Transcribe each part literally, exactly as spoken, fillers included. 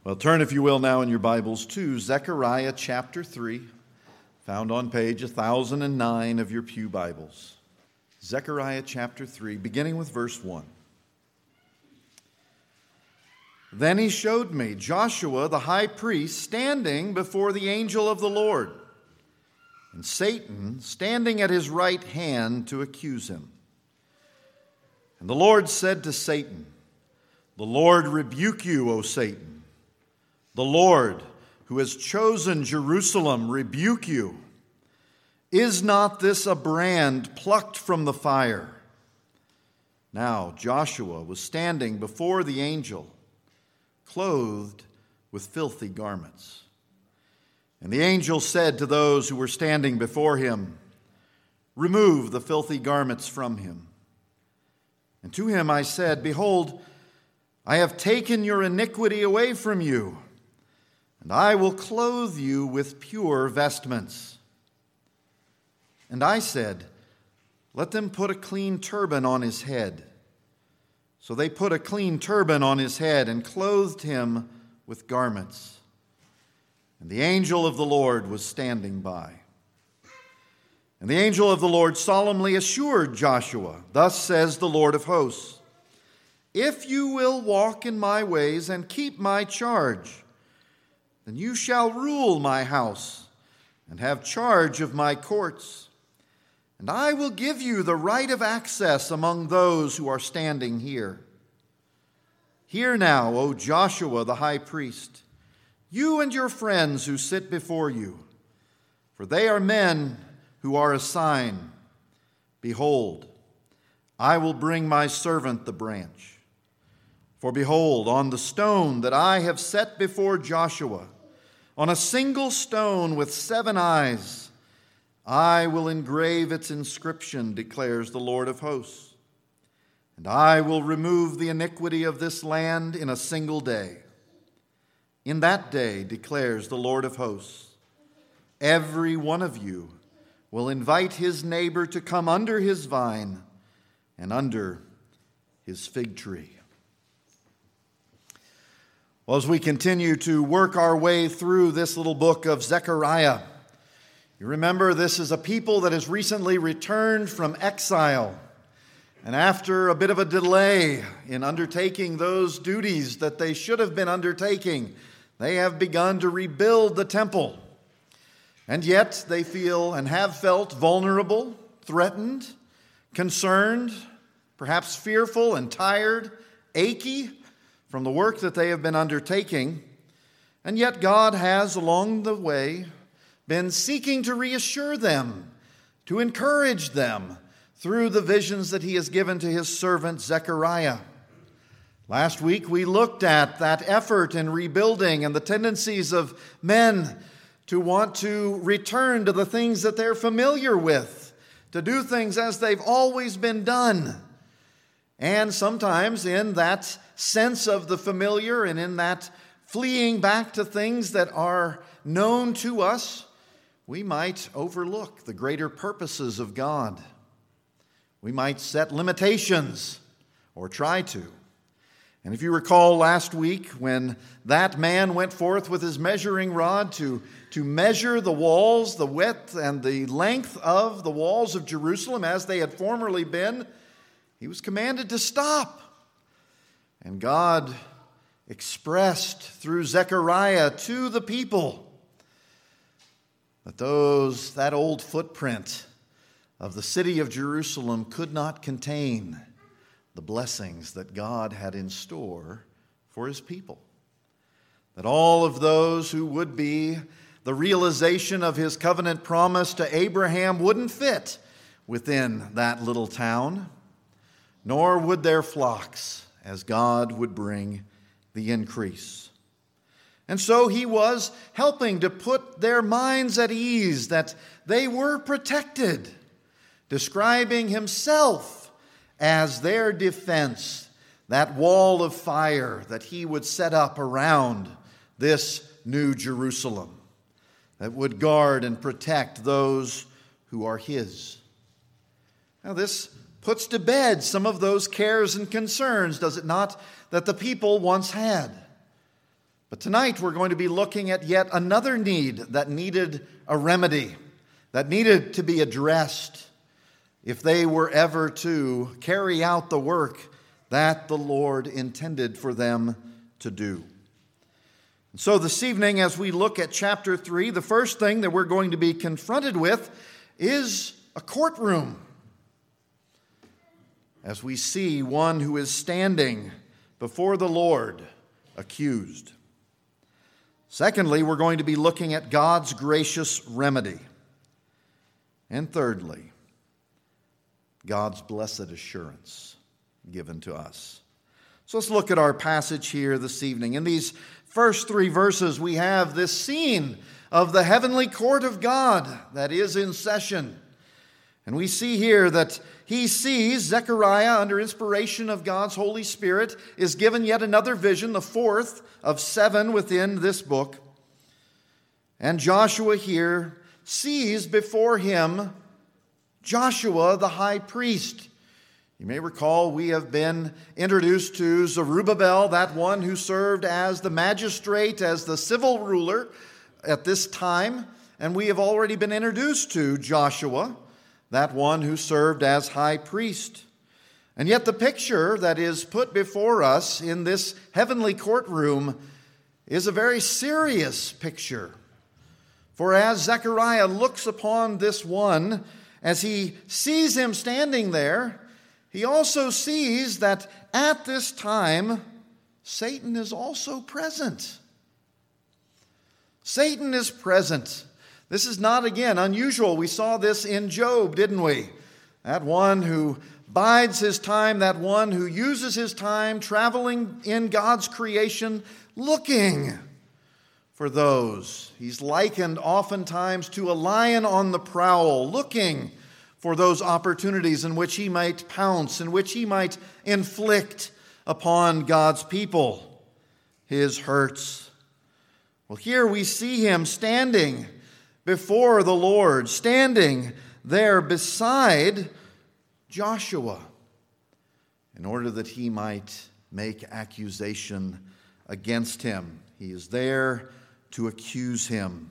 Well, turn, if you will, now in your Bibles to Zechariah chapter three, found on page one thousand nine of your pew Bibles. Zechariah chapter three, beginning with verse one. Then he showed me Joshua the high priest standing before the angel of the Lord, and Satan standing at his right hand to accuse him. And the Lord said to Satan, "The Lord rebuke you, O Satan. The Lord, who has chosen Jerusalem, rebuke you. Is not this a brand plucked from the fire?" Now Joshua was standing before the angel, clothed with filthy garments. And the angel said to those who were standing before him, "Remove the filthy garments from him." And to him I said, "Behold, I have taken your iniquity away from you, and I will clothe you with pure vestments." And I said, "Let them put a clean turban on his head." So they put a clean turban on his head and clothed him with garments. And the angel of the Lord was standing by. And the angel of the Lord solemnly assured Joshua, "Thus says the Lord of hosts, if you will walk in my ways and keep my charge, then you shall rule my house and have charge of my courts. And I will give you the right of access among those who are standing here. Hear now, O Joshua the high priest, you and your friends who sit before you, for they are men who are a sign. Behold, I will bring my servant the branch. For behold, on the stone that I have set before Joshua, on a single stone with seven eyes, I will engrave its inscription, declares the Lord of hosts. And I will remove the iniquity of this land in a single day. In that day, declares the Lord of hosts, every one of you will invite his neighbor to come under his vine and under his fig tree." Well, as we continue to work our way through this little book of Zechariah, you remember this is a people that has recently returned from exile. And after a bit of a delay in undertaking those duties that they should have been undertaking, they have begun to rebuild the temple. And yet they feel and have felt vulnerable, threatened, concerned, perhaps fearful and tired, achy from the work that they have been undertaking. And yet God has, along the way, been seeking to reassure them, to encourage them through the visions that he has given to his servant Zechariah. Last week we looked at that effort in rebuilding and the tendencies of men to want to return to the things that they're familiar with, to do things as they've always been done. And sometimes in that sense of the familiar and in that fleeing back to things that are known to us, we might overlook the greater purposes of God. We might set limitations, or try to. And if you recall last week when that man went forth with his measuring rod to, to measure the walls, the width and the length of the walls of Jerusalem as they had formerly been, he was commanded to stop. And God expressed through Zechariah to the people that those, that old footprint of the city of Jerusalem could not contain the blessings that God had in store for his people. That all of those who would be the realization of his covenant promise to Abraham wouldn't fit within that little town, nor would their flocks, as God would bring the increase. And so he was helping to put their minds at ease that they were protected, describing himself as their defense, that wall of fire that he would set up around this new Jerusalem that would guard and protect those who are his. Now this puts to bed some of those cares and concerns, does it not, that the people once had. But tonight we're going to be looking at yet another need that needed a remedy, that needed to be addressed if they were ever to carry out the work that the Lord intended for them to do. And so this evening, as we look at chapter three, the first thing that we're going to be confronted with is a courtroom. As we see one who is standing before the Lord accused. Secondly, we're going to be looking at God's gracious remedy. And thirdly, God's blessed assurance given to us. So let's look at our passage here this evening. In these first three verses, we have this scene of the heavenly court of God that is in session. And we see here that he sees Zechariah, under inspiration of God's Holy Spirit, is given yet another vision, the fourth of seven within this book. And Joshua here sees before him Joshua the high priest. You may recall we have been introduced to Zerubbabel, that one who served as the magistrate, as the civil ruler at this time. And we have already been introduced to Joshua, that one who served as high priest. And yet the picture that is put before us in this heavenly courtroom is a very serious picture. For as Zechariah looks upon this one, as he sees him standing there, he also sees that at this time, Satan is also present. Satan is present. This is not, again, unusual. We saw this in Job, didn't we? That one who bides his time, that one who uses his time traveling in God's creation, looking for those. He's likened oftentimes to a lion on the prowl, looking for those opportunities in which he might pounce, in which he might inflict upon God's people his hurts. Well, here we see him standing before the Lord, standing there beside Joshua, in order that he might make accusation against him. He is there to accuse him.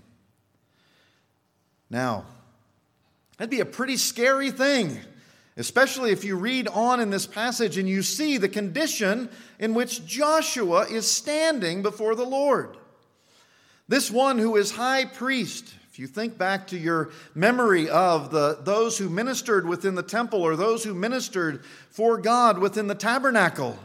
Now, that'd be a pretty scary thing, especially if you read on in this passage and you see the condition in which Joshua is standing before the Lord. This one who is high priest, if you think back to your memory of the, those who ministered within the temple or those who ministered for God within the tabernacle,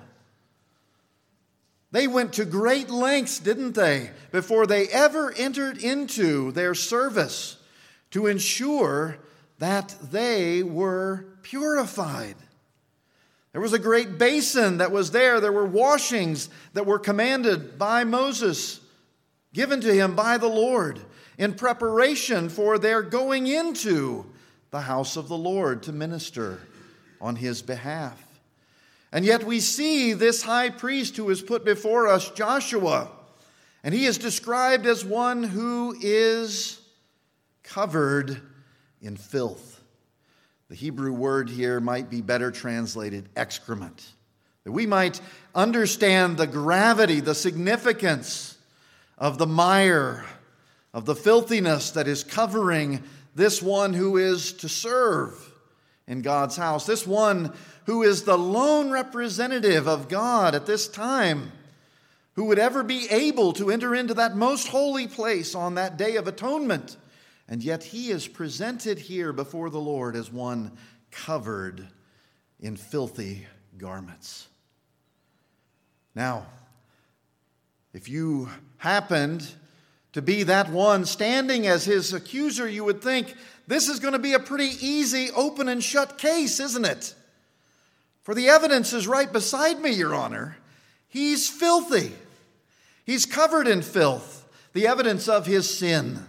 they went to great lengths, didn't they, before they ever entered into their service to ensure that they were purified. There was a great basin that was there. There were washings that were commanded by Moses, given to him by the Lord, in preparation for their going into the house of the Lord to minister on his behalf. And yet we see this high priest who is put before us, Joshua, and he is described as one who is covered in filth. The Hebrew word here might be better translated excrement, that we might understand the gravity, the significance of the mire, of the filthiness that is covering this one who is to serve in God's house, this one who is the lone representative of God at this time, who would ever be able to enter into that most holy place on that day of atonement. And yet he is presented here before the Lord as one covered in filthy garments. Now, if you happened to be that one standing as his accuser, you would think, this is going to be a pretty easy open and shut case, isn't it? For the evidence is right beside me, Your Honor. He's filthy. He's covered in filth, the evidence of his sin.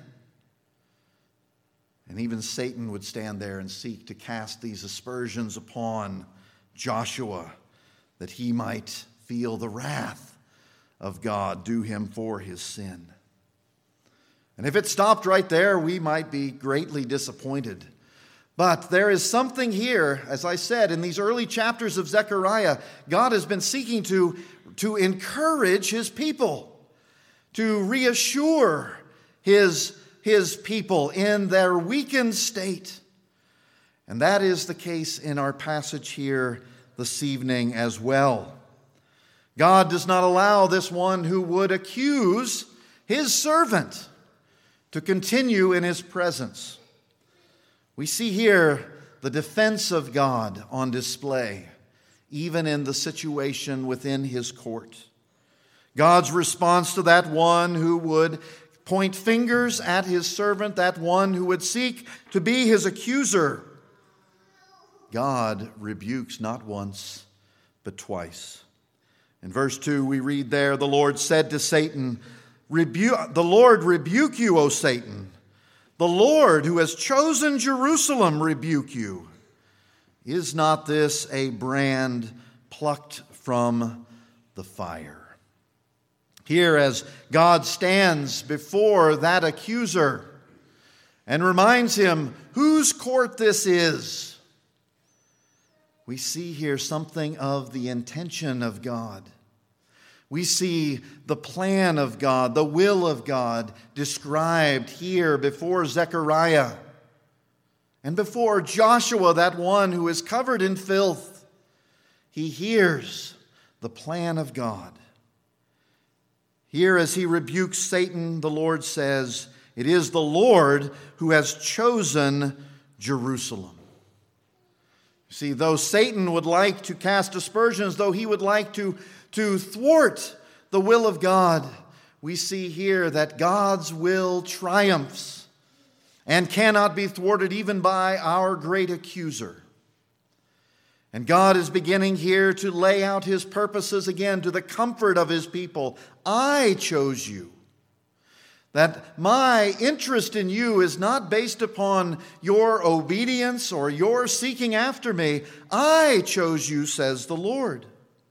And even Satan would stand there and seek to cast these aspersions upon Joshua, that he might feel the wrath of God due him for his sin. And if it stopped right there, we might be greatly disappointed. But there is something here, as I said, in these early chapters of Zechariah, God has been seeking to, to encourage his people, to reassure his, his people in their weakened state. And that is the case in our passage here this evening as well. God does not allow this one who would accuse his servant to continue in his presence. We see here the defense of God on display, even in the situation within his court. God's response to that one who would point fingers at his servant, that one who would seek to be his accuser. God rebukes not once, but twice. In verse two, we read there, the Lord said to Satan, "Rebuke, the Lord rebuke you, O Satan. The Lord who has chosen Jerusalem rebuke you. Is not this a brand plucked from the fire?" Here, as God stands before that accuser and reminds him whose court this is, we see here something of the intention of God. We see the plan of God, the will of God described here before Zechariah and before Joshua, that one who is covered in filth. He hears the plan of God. Here, as he rebukes Satan, the Lord says, "It is the Lord who has chosen Jerusalem." See, though Satan would like to cast aspersions, though he would like to, to thwart the will of God, we see here that God's will triumphs and cannot be thwarted even by our great accuser. And God is beginning here to lay out his purposes again to the comfort of his people. I chose you. That my interest in you is not based upon your obedience or your seeking after me. I chose you, says the Lord.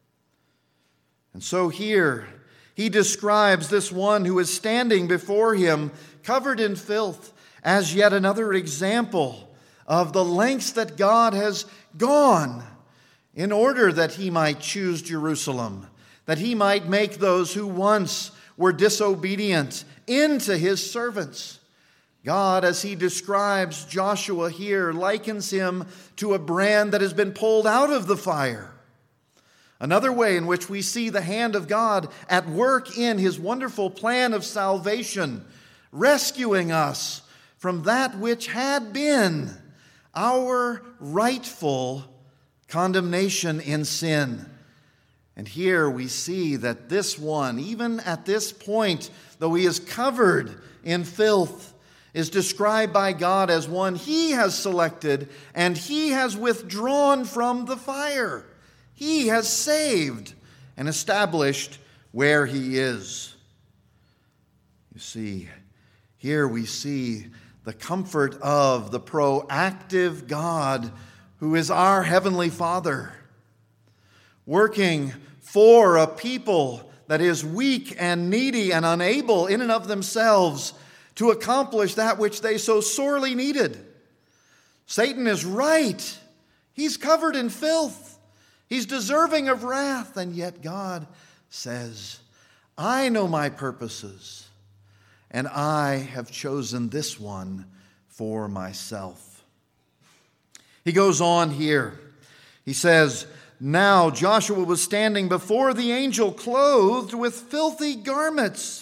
And so here he describes this one who is standing before him covered in filth as yet another example of the lengths that God has gone in order that he might choose Jerusalem, that he might make those who once were disobedient into his servants. God, as he describes Joshua here, likens him to a brand that has been pulled out of the fire. Another way in which we see the hand of God at work in his wonderful plan of salvation, rescuing us from that which had been our rightful condemnation in sin. And here we see that this one, even at this point, though he is covered in filth, is described by God as one he has selected and he has withdrawn from the fire. He has saved and established where he is. You see, here we see the comfort of the proactive God who is our Heavenly Father, working for a people that is weak and needy and unable in and of themselves to accomplish that which they so sorely needed. Satan is right. He's covered in filth. He's deserving of wrath. And yet God says, I know my purposes, and I have chosen this one for myself. He goes on here. He says, now Joshua was standing before the angel clothed with filthy garments.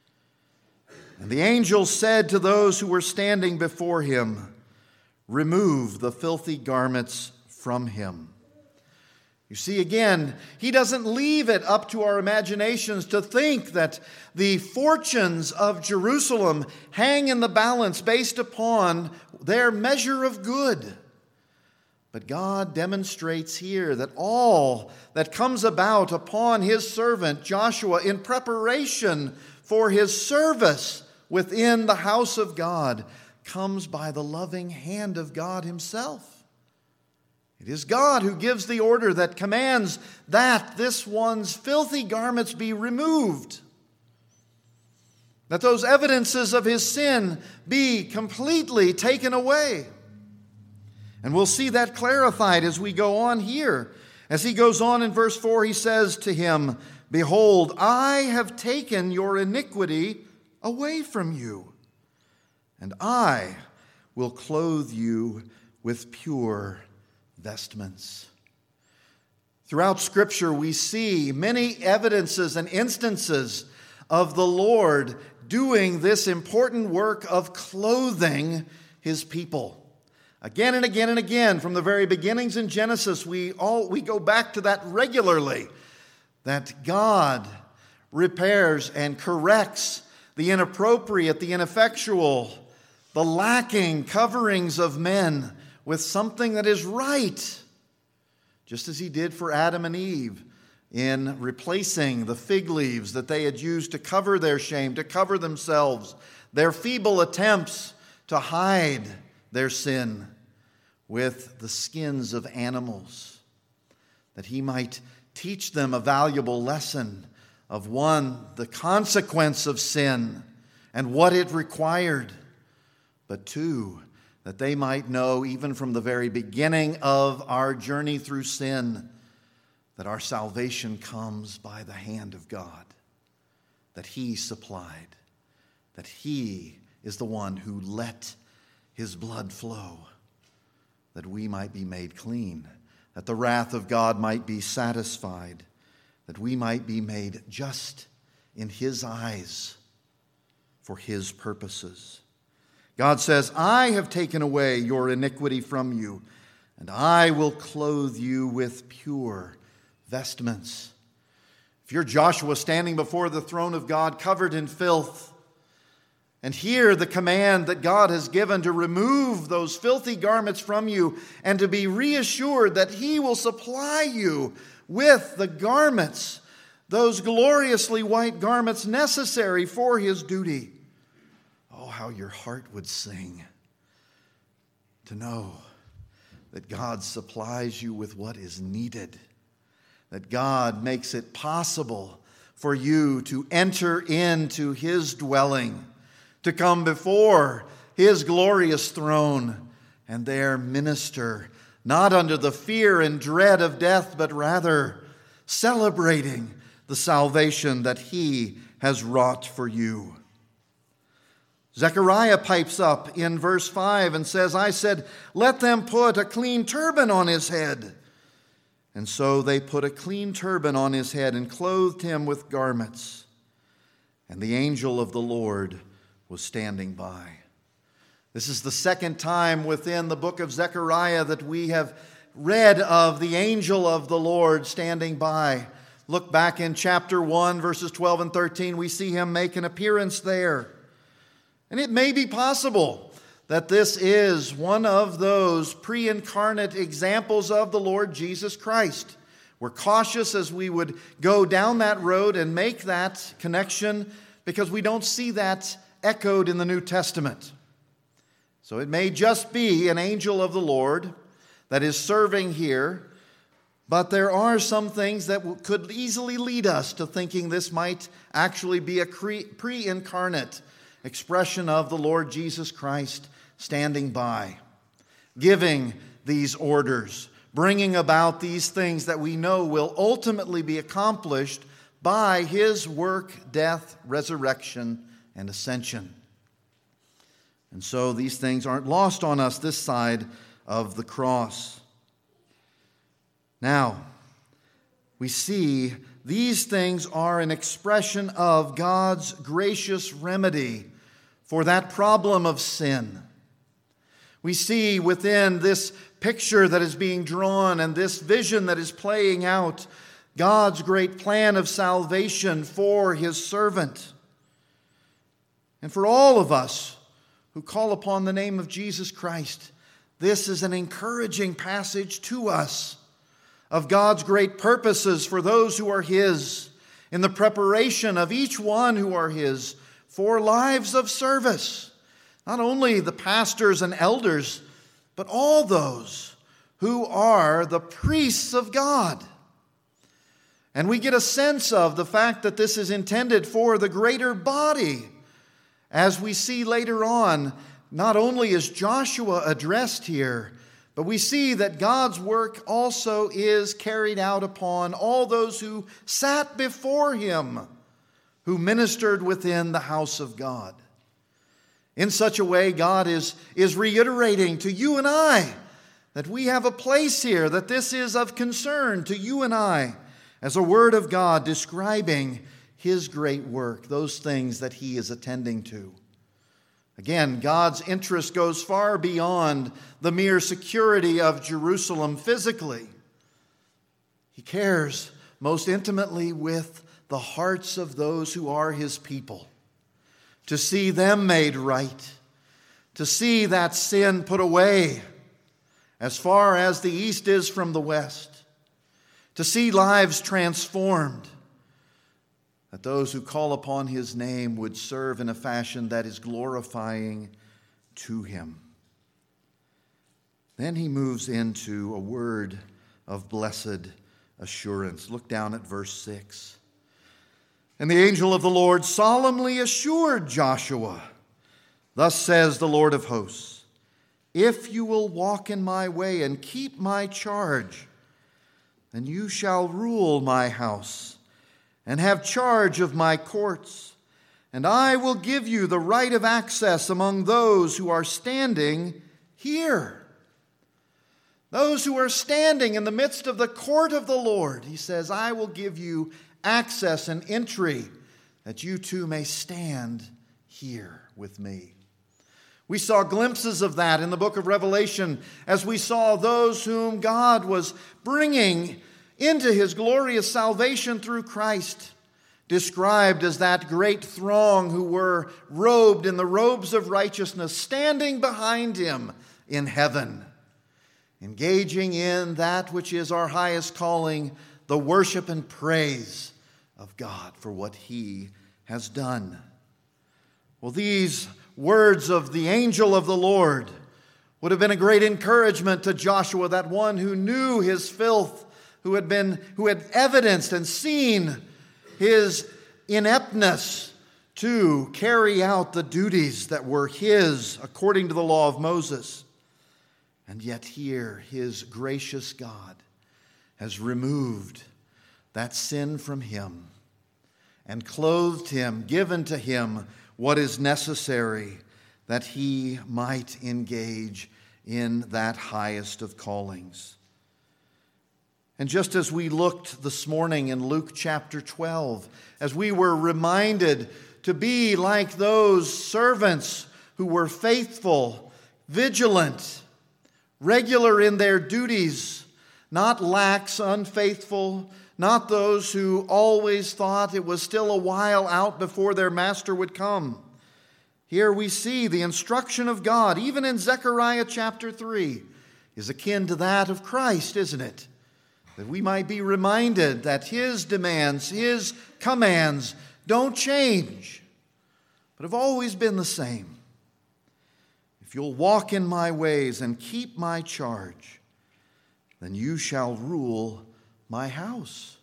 And the angel said to those who were standing before him, remove the filthy garments from him. You see, again, he doesn't leave it up to our imaginations to think that the fortunes of Jerusalem hang in the balance based upon their measure of good. But God demonstrates here that all that comes about upon his servant Joshua in preparation for his service within the house of God comes by the loving hand of God himself. It is God who gives the order that commands that this one's filthy garments be removed, that those evidences of his sin be completely taken away. And we'll see that clarified as we go on here. As he goes on in verse four, he says to him, Behold, I have taken your iniquity away from you, and I will clothe you with pure vestments. Throughout Scripture, we see many evidences and instances of the Lord doing this important work of clothing his people. Again and again and again, from the very beginnings in Genesis, we all we go back to that regularly, that God repairs and corrects the inappropriate, the ineffectual, the lacking coverings of men with something that is right, just as he did for Adam and Eve in replacing the fig leaves that they had used to cover their shame, to cover themselves, their feeble attempts to hide their sin with the skins of animals, that he might teach them a valuable lesson of, one, the consequence of sin and what it required, but two, that they might know even from the very beginning of our journey through sin that our salvation comes by the hand of God, that he supplied, that he is the one who let his blood flow, that we might be made clean, that the wrath of God might be satisfied, that we might be made just in his eyes for his purposes. God says, I have taken away your iniquity from you, and I will clothe you with pure vestments. If you're Joshua standing before the throne of God covered in filth, and hear the command that God has given to remove those filthy garments from you and to be reassured that he will supply you with the garments, those gloriously white garments necessary for his duty. Oh, how your heart would sing to know that God supplies you with what is needed, that God makes it possible for you to enter into his dwelling, to come before his glorious throne and there minister, not under the fear and dread of death, but rather celebrating the salvation that he has wrought for you. Zechariah pipes up in verse five and says, I said, let them put a clean turban on his head. And so they put a clean turban on his head and clothed him with garments. And the angel of the Lord was standing by. This is the second time within the book of Zechariah that we have read of the angel of the Lord standing by. Look back in chapter one, verses twelve and thirteen. We see him make an appearance there. And it may be possible that this is one of those pre-incarnate examples of the Lord Jesus Christ. We're cautious as we would go down that road and make that connection because we don't see that echoed in the New Testament. So it may just be an angel of the Lord that is serving here, but there are some things that could easily lead us to thinking this might actually be a pre-incarnate expression of the Lord Jesus Christ standing by, giving these orders, bringing about these things that we know will ultimately be accomplished by his work, death, resurrection, and ascension. And so these things aren't lost on us this side of the cross. Now, we see these things are an expression of God's gracious remedy for that problem of sin. We see within this picture that is being drawn and this vision that is playing out God's great plan of salvation for his servant. And for all of us who call upon the name of Jesus Christ, this is an encouraging passage to us of God's great purposes for those who are his, in the preparation of each one who are his for lives of service. Not only the pastors and elders, but all those who are the priests of God. And we get a sense of the fact that this is intended for the greater body. As we see later on, not only is Joshua addressed here, But we see that God's work also is carried out upon all those who sat before him, who ministered within the house of God. In such a way, God is, is reiterating to you and I that we have a place here, that this is of concern to you and I, as a word of God describing his great work, those things that he is attending to. Again, God's interest goes far beyond the mere security of Jerusalem physically. He cares most intimately with the hearts of those who are his people, to see them made right, to see that sin put away as far as the east is from the west, to see lives transformed, that those who call upon his name would serve in a fashion that is glorifying to him. Then he moves into a word of blessed assurance. Look down at verse six. And the angel of the Lord solemnly assured Joshua, thus says the Lord of hosts, if you will walk in my way and keep my charge, then you shall rule my house and have charge of my courts, and I will give you the right of access among those who are standing here. Those who are standing in the midst of the court of the Lord, he says, I will give you access and entry that you too may stand here with me. We saw glimpses of that in the book of Revelation as we saw those whom God was bringing into his glorious salvation through Christ, described as that great throng who were robed in the robes of righteousness, standing behind him in heaven, engaging in that which is our highest calling, the worship and praise of God for what he has done. Well, these words of the angel of the Lord would have been a great encouragement to Joshua, that one who knew his filth, who had been, who had evidenced and seen his ineptness to carry out the duties that were his according to the law of Moses. And yet here, his gracious God has removed that sin from him and clothed him, given to him what is necessary that he might engage in that highest of callings. And just as we looked this morning in Luke chapter twelve, as we were reminded to be like those servants who were faithful, vigilant, regular in their duties, not lax, unfaithful, not those who always thought it was still a while out before their master would come. Here we see the instruction of God, even in Zechariah chapter three, is akin to that of Christ, isn't it? That we might be reminded that his demands, his commands don't change, but have always been the same. If you'll walk in my ways and keep my charge, then you shall rule my house.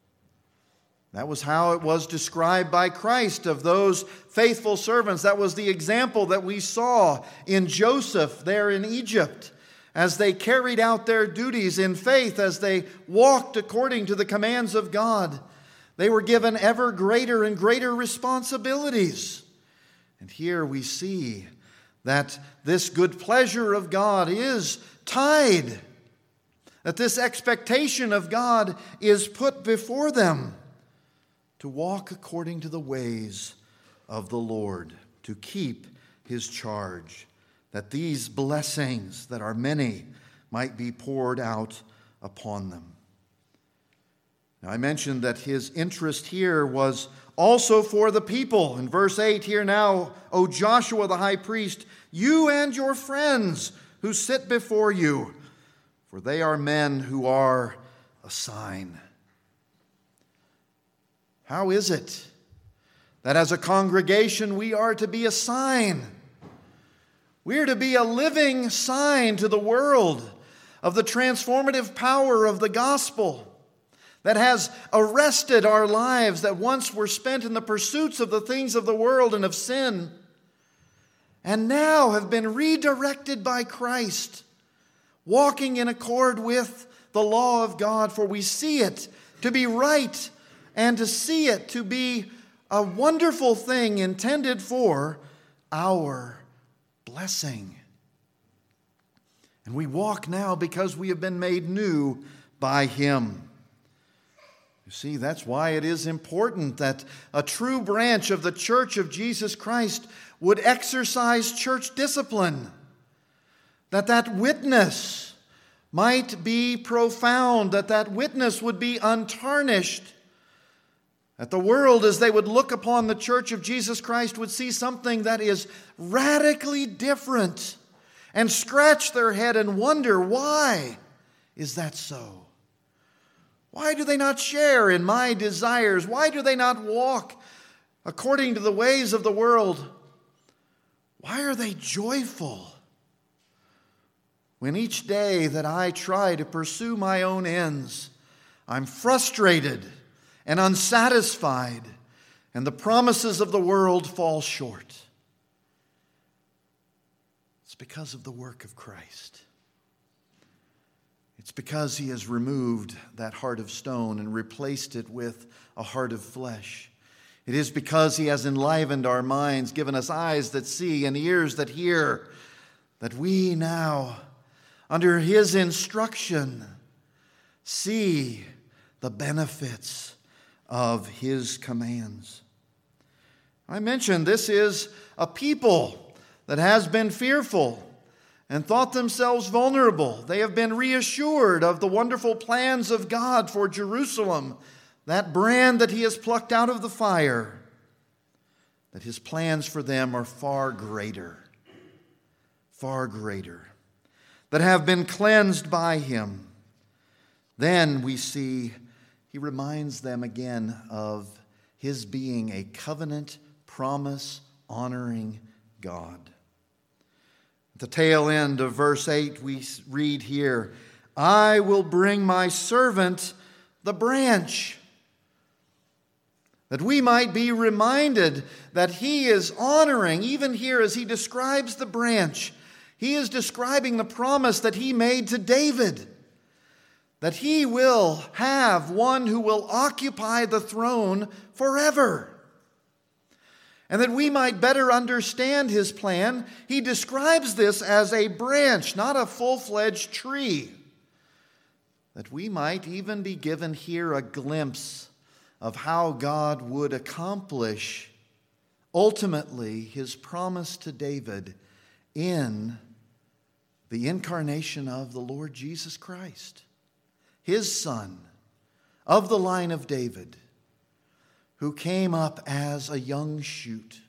That was how it was described by Christ of those faithful servants. That was the example that we saw in Joseph there in Egypt, as they carried out their duties in faith, as they walked according to the commands of God. They were given ever greater and greater responsibilities. And here we see that this good pleasure of God is tied, that this expectation of God is put before them to walk according to the ways of the Lord, to keep his charge, that these blessings that are many might be poured out upon them. Now, I mentioned that his interest here was also for the people. In verse eight here now, O Joshua the high priest, you and your friends who sit before you, for they are men who are a sign. How is it that as a congregation we are to be a sign? We are to be a living sign to the world of the transformative power of the gospel that has arrested our lives that once were spent in the pursuits of the things of the world and of sin, and now have been redirected by Christ. walking in accord with the law of God, for we see it to be right and to see it to be a wonderful thing intended for our blessing. And we walk now because we have been made new by Him. You see, that's why it is important that a true branch of the Church of Jesus Christ would exercise church discipline, that that witness might be profound, that that witness would be untarnished, that the world, as they would look upon the Church of Jesus Christ, would see something that is radically different and scratch their head and wonder, why is that so? Why do they not share in my desires? Why do they not walk according to the ways of the world? Why are they joyful when each day that I try to pursue my own ends, I'm frustrated and unsatisfied, and the promises of the world fall short? It's because of the work of Christ. It's because He has removed that heart of stone and replaced it with a heart of flesh. It is because He has enlivened our minds, given us eyes that see and ears that hear, that we now, under His instruction, see the benefits of His commands. I mentioned this is a people that has been fearful and thought themselves vulnerable. They have been reassured of the wonderful plans of God for Jerusalem, that brand that He has plucked out of the fire, that His plans for them are far greater, far greater, that have been cleansed by Him. Then we see He reminds them again of His being a covenant, promise-honoring God. At the tail end of verse eight, we read here, I will bring my servant the branch, that we might be reminded that He is honoring, even here as He describes the branch, He is describing the promise that He made to David, that He will have one who will occupy the throne forever. And that we might better understand His plan, He describes this as a branch, not a full-fledged tree. That we might even be given here a glimpse of how God would accomplish ultimately His promise to David in the incarnation of the Lord Jesus Christ, His Son, of the line of David, who came up as a young shoot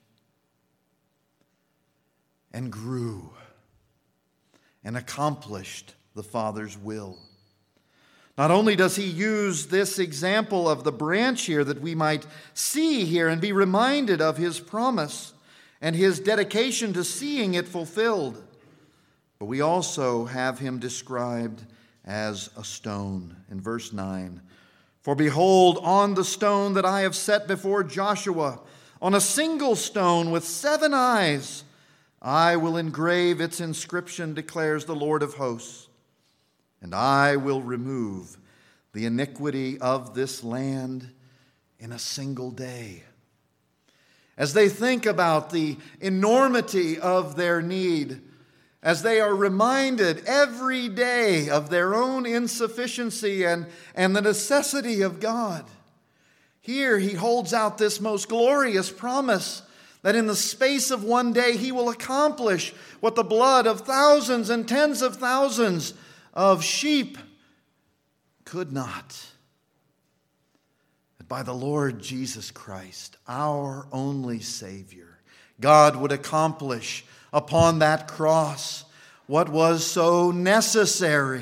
and grew and accomplished the Father's will. Not only does He use this example of the branch here that we might see here and be reminded of His promise and His dedication to seeing it fulfilled, but we also have Him described as a stone. In verse nine, for behold, on the stone that I have set before Joshua, on a single stone with seven eyes, I will engrave its inscription, declares the Lord of hosts. And I will remove the iniquity of this land in a single day. As they think about the enormity of their need, as they are reminded every day of their own insufficiency and, and the necessity of God, here He holds out this most glorious promise that in the space of one day He will accomplish what the blood of thousands and tens of thousands of sheep could not. That by the Lord Jesus Christ, our only Savior, God would accomplish upon that cross what was so necessary,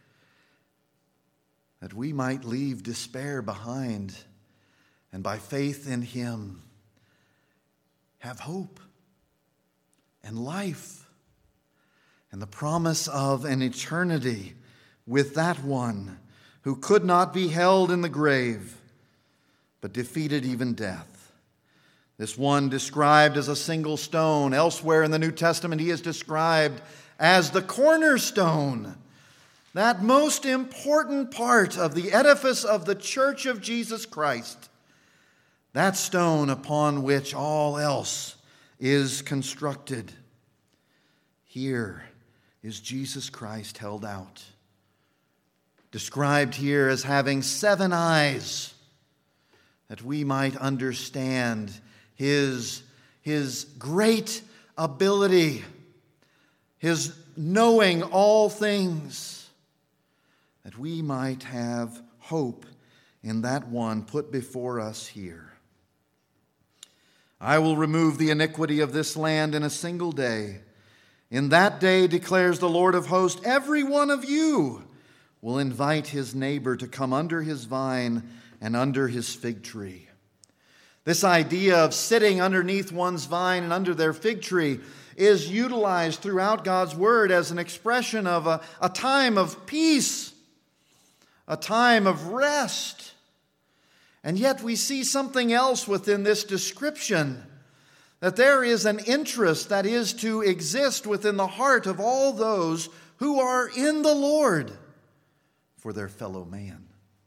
that we might leave despair behind and by faith in Him have hope and life and the promise of an eternity with that one who could not be held in the grave but defeated even death. This one described as a single stone. Elsewhere in the New Testament, He is described as the cornerstone, that most important part of the edifice of the church of Jesus Christ, that stone upon which all else is constructed. Here is Jesus Christ held out, described here as having seven eyes, that we might understand his, his great ability, his knowing all things, that we might have hope in that one put before us here. I will remove the iniquity of this land in a single day. In that day, declares the Lord of hosts, every one of you will invite his neighbor to come under his vine and under his fig tree. This idea of sitting underneath one's vine and under their fig tree is utilized throughout God's word as an expression of a, a time of peace, a time of rest. And yet we see something else within this description, that there is an interest that is to exist within the heart of all those who are in the Lord for their fellow man.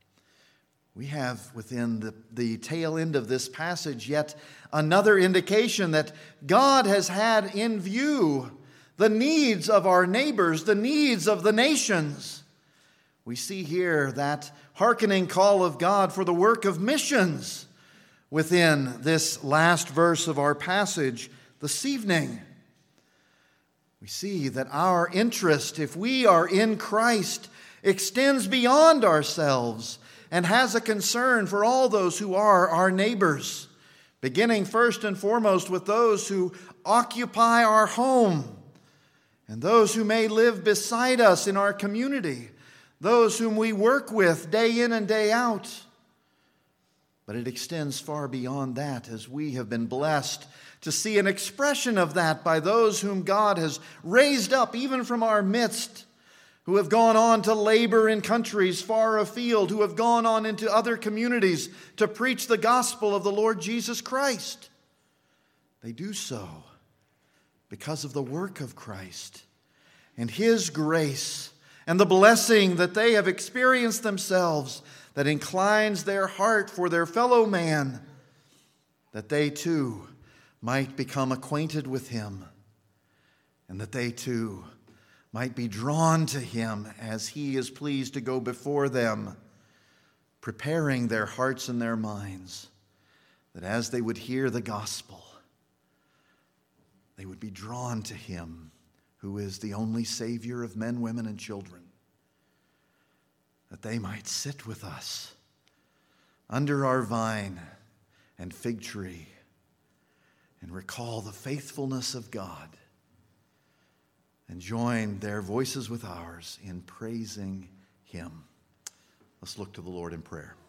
We have within the, the tail end of this passage yet another indication that God has had in view the needs of our neighbors, the needs of the nations. We see here that hearkening call of God for the work of missions within this last verse of our passage this evening. We see that our interest, if we are in Christ, extends beyond ourselves and has a concern for all those who are our neighbors, beginning first and foremost with those who occupy our home and those who may live beside us in our community, those whom we work with day in and day out. But it extends far beyond that, as we have been blessed to see an expression of that by those whom God has raised up even from our midst, who have gone on to labor in countries far afield, who have gone on into other communities to preach the gospel of the Lord Jesus Christ. They do so because of the work of Christ and his grace and the blessing that they have experienced themselves, that inclines their heart for their fellow man, that they too might become acquainted with him, and that they too might be drawn to him as he is pleased to go before them, preparing their hearts and their minds, that as they would hear the gospel, they would be drawn to him who is the only Savior of men, women, and children, that they might sit with us under our vine and fig tree and recall the faithfulness of God and join their voices with ours in praising him. Let's look to the Lord in prayer.